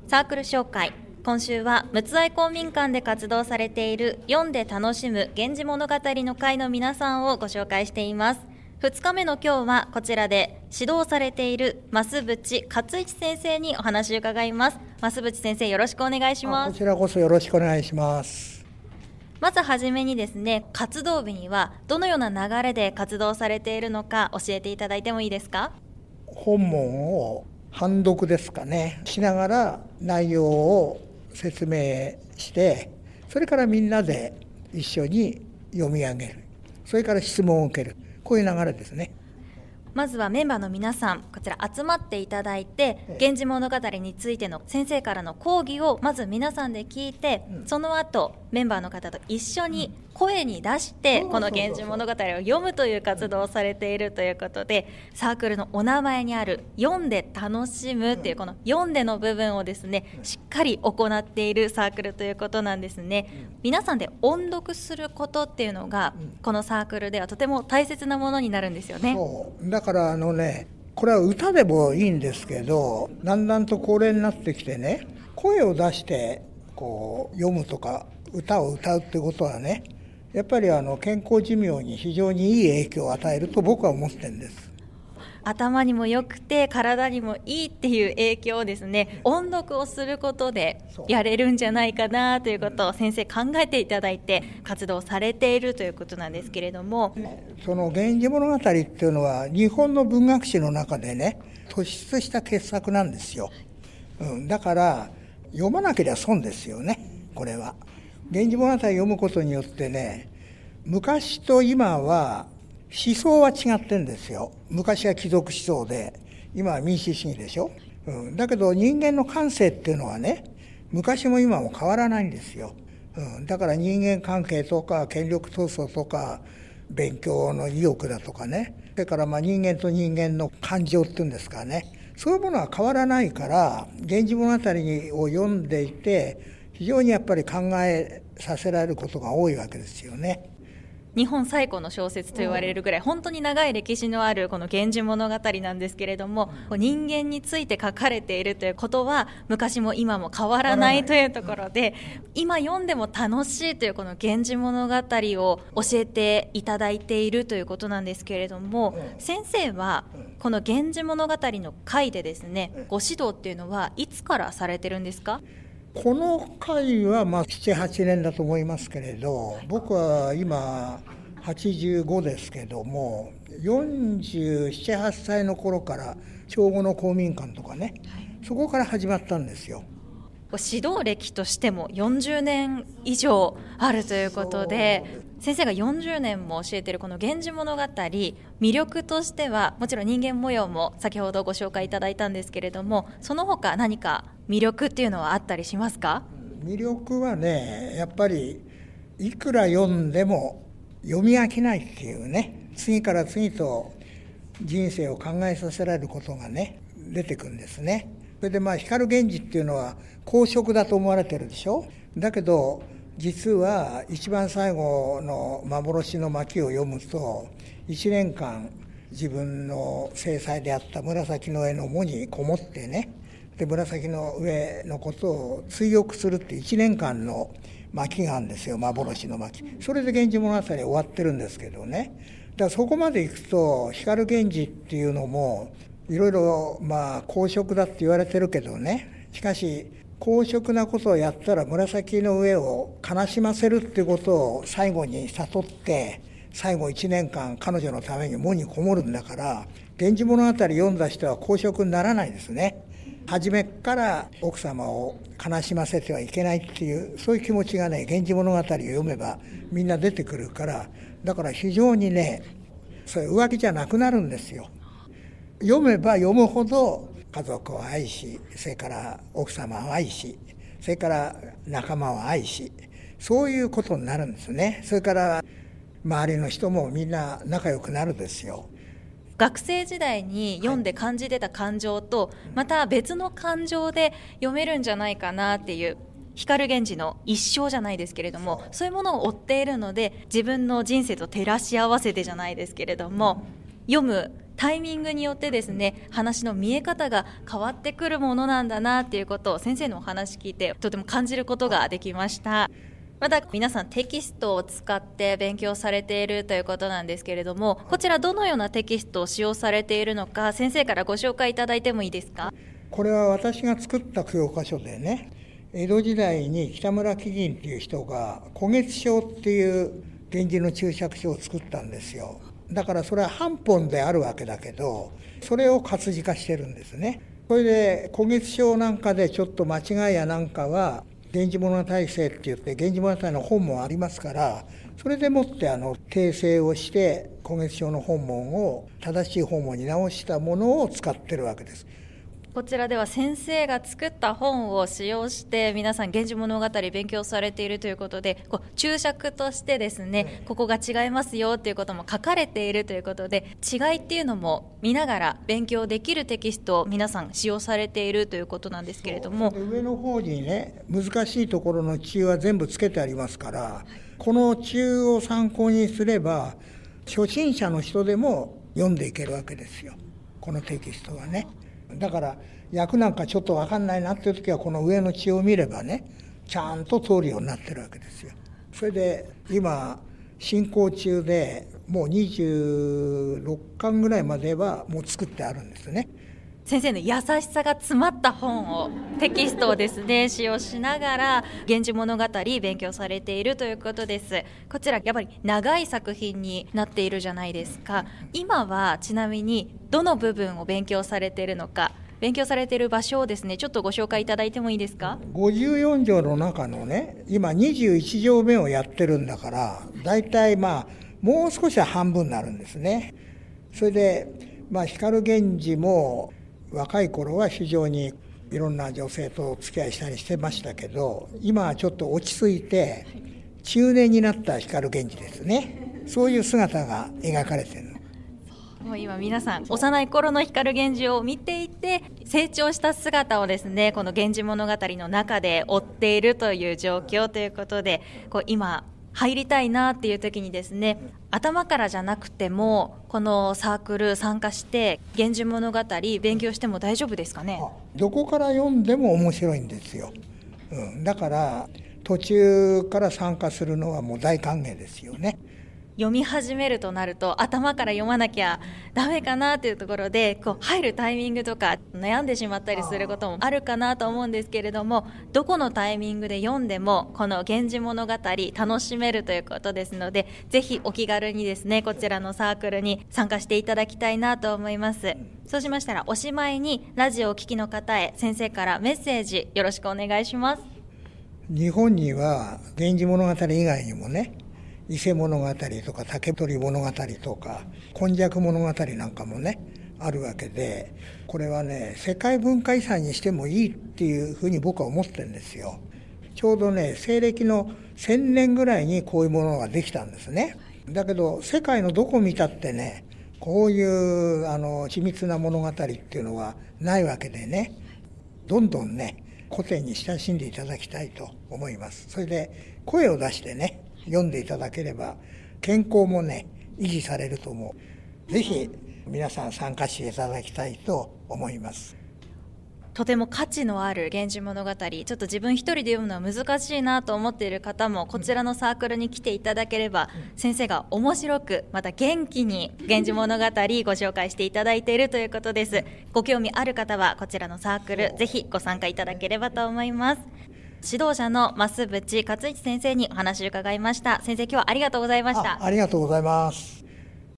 サークル紹介。今週は陸奥愛公民館で活動されている読んで楽しむ源氏物語の会の皆さんをご紹介しています。2日目の今日はこちらで指導されている増渕勝一先生にお話を伺います。増渕先生、よろしくお願いします。 こちらこそよろしくお願いします。 まずはじめにですね、活動日にはどのような流れで活動されているのか教えていただいてもいいですか？ 本文を判読ですかねしながら内容を説明して、それからみんなで一緒に読み上げる、それから質問を受ける、こういう流れですね。 まずはメンバーの皆さん、こちら集まっていただいて、源氏物語についての先生からの講義をまず皆さんで聞いて、その後メンバーの方と一緒に声に出してこの源氏物語を読むという活動をされているということで、サークルのお名前にある読んで楽しむっていうこの読んでの部分をですね、しっかり行っているサークルということなんですね。皆さんで音読することっていうのがこのサークルではとても大切なものになるんですよね。 そうだからこれは歌でもいいんですけど、だんだんと高齢になってきてね、声を出してこう読むとか歌を歌うってことはね、やっぱり健康寿命に非常にいい影響を与えると僕は思ってるんです。 頭にも良くて体にもいいっていう影響をですね、音読をすることでやれるんじゃないかなということを先生考えていただいて活動されているということなんですけれども、 その源氏物語っていうのは日本の文学史の中でね、突出した傑作なんですよ。だから読まなければ損ですよね。これは源氏物語を読むことによってね、昔と今は思想は違ってんですよ。昔は貴族思想で、今は民主主義でしょ。だけど人間の感性っていうのはね、昔も今も変わらないんですよ。だから人間関係とか権力闘争とか勉強の意欲だとかね、それから人間と人間の感情っていうんですかね、そういうものは変わらないから、源氏物語を読んでいて非常にやっぱり考えさせられることが多いわけですよね。 日本最古の小説と言われるぐらい本当に長い歴史のあるこの源氏物語なんですけれども、人間について書かれているということは昔も今も変わらないというところで、今読んでも楽しいというこの源氏物語を教えていただいているということなんですけれども、先生はこの源氏物語の会でですね、ご指導っていうのはいつからされてるんですか？ この回は7、8年だと思いますけれど、僕は今85ですけども、47、8歳の頃から長後の公民館とかね、そこから始まったんですよ。 指導歴としても40年以上あるということで、先生が40年も教えているこの源氏物語、魅力としてはもちろん人間模様も先ほどご紹介いただいたんですけれども、その他何か魅力っていうのはあったりしますか？ 魅力はね、やっぱりいくら読んでも読み飽きないっていうね、次から次と人生を考えさせられることがね出てくるんですね。それで光源氏っていうのは公職だと思われてるでしょ。だけど実は一番最後の幻の巻を読むと、1年間自分の正妻であった紫の上の喪にこもってね、で紫の上のことを追憶するって1年間の巻があるんですよ、幻の巻。それで源氏物語終わってるんですけどね。だからそこまでいくと光源氏っていうのもいろいろ公職だって言われてるけどね、しかし公職なことをやったら紫の上を悲しませるっていうことを最後に悟って、最後1年間彼女のために喪にこもるんだから、源氏物語読んだ人は公職にならないですね。初めから奥様を悲しませてはいけないっていう、そういう気持ちがね、源氏物語を読めばみんな出てくるから、だから非常にね、それ浮気じゃなくなるんですよ。読めば読むほど家族を愛し、それから奥様を愛し、それから仲間を愛し、そういうことになるんですね。それから周りの人もみんな仲良くなるですよ。 学生時代に読んで感じてた感情とまた別の感情で読めるんじゃないかなっていう、光源氏の一生じゃないですけれども、そういうものを追っているので、自分の人生と照らし合わせてじゃないですけれども、読むタイミングによってですね、話の見え方が変わってくるものなんだなっていうことを先生のお話聞いてとても感じることができました。また皆さんテキストを使って勉強されているということなんですけれども、こちらどのようなテキストを使用されているのか、先生からご紹介いただいてもいいですか？ これは私が作った教科書でね、江戸時代に北村貴銀っていう人が古月書っていう源氏の注釈書を作ったんですよ。だからそれは半本であるわけだけど、それを活字化してるんですね。それで古月書なんかでちょっと間違いやなんかは源氏物語成って言って源氏物語の本もありますから、それでもって訂正をして古月書の本文を正しい本文に直したものを使ってるわけです。 こちらでは先生が作った本を使用して皆さん源氏物語勉強されているということで、注釈としてですね、ここが違いますよということも書かれているということで、違いっていうのも見ながら勉強できるテキストを皆さん使用されているということなんですけれども、 上の方にね、難しいところの注は全部つけてありますから、この注を参考にすれば初心者の人でも読んでいけるわけですよ、このテキストはね。だから訳なんかちょっと分かんないなっていう時はこの上の注を見ればね、ちゃんと通るようになってるわけですよ。それで今進行中でもう26巻ぐらいまではもう作ってあるんですね。 先生の優しさが詰まった本をテキストをですね使用しながら源氏物語勉強されているということです。こちらやっぱり長い作品になっているじゃないですか。今はちなみにどの部分を勉強されているのか、勉強されている場所をですねちょっとご紹介いただいてもいいですか？ 54条の中のね、今21条目をやってるんだから、だいたいもう少しは半分になるんですね。それで光源氏も若い頃は非常にいろんな女性とお付き合いしたりしてましたけど、今はちょっと落ち着いて中年になった光源氏ですね。そういう姿が描かれているの。 もう今皆さん幼い頃の光源氏を見ていて、成長した姿をですねこの源氏物語の中で追っているという状況ということで、今入りたいなっていう時にですね、頭からじゃなくてもこのサークル参加して源氏物語勉強しても大丈夫ですかね？ どこから読んでも面白いんですよ、だから途中から参加するのはもう大歓迎ですよね。 読み始めるとなると頭から読まなきゃダメかなというところで入るタイミングとか悩んでしまったりすることもあるかなと思うんですけれども、どこのタイミングで読んでもこの源氏物語楽しめるということですので、ぜひお気軽にですねこちらのサークルに参加していただきたいなと思います。そうしましたらおしまいにラジオをお聞きの方へ先生からメッセージよろしくお願いします。 日本には源氏物語以外にもね、伊勢物語とか竹取物語とか今昔物語なんかもねあるわけで、これはね世界文化遺産にしてもいいっていうふうに僕は思ってるんですよ。ちょうどね西暦の1000年ぐらいにこういうものができたんですね。だけど世界のどこ見たってね、こういう緻密な物語っていうのはないわけでね、どんどんね古典に親しんでいただきたいと思います。それで声を出してね読んでいただければ健康もね維持されると思う。ぜひ皆さん参加していただきたいと思います。 とても価値のある源氏物語、ちょっと自分一人で読むのは難しいなと思っている方もこちらのサークルに来ていただければ、先生が面白くまた元気に源氏物語ご紹介していただいているということです。ご興味ある方はこちらのサークルぜひご参加いただければと思います。指導者の増渕克一先生にお話を伺いました。先生、今日はありがとうございました。 ありがとうございます。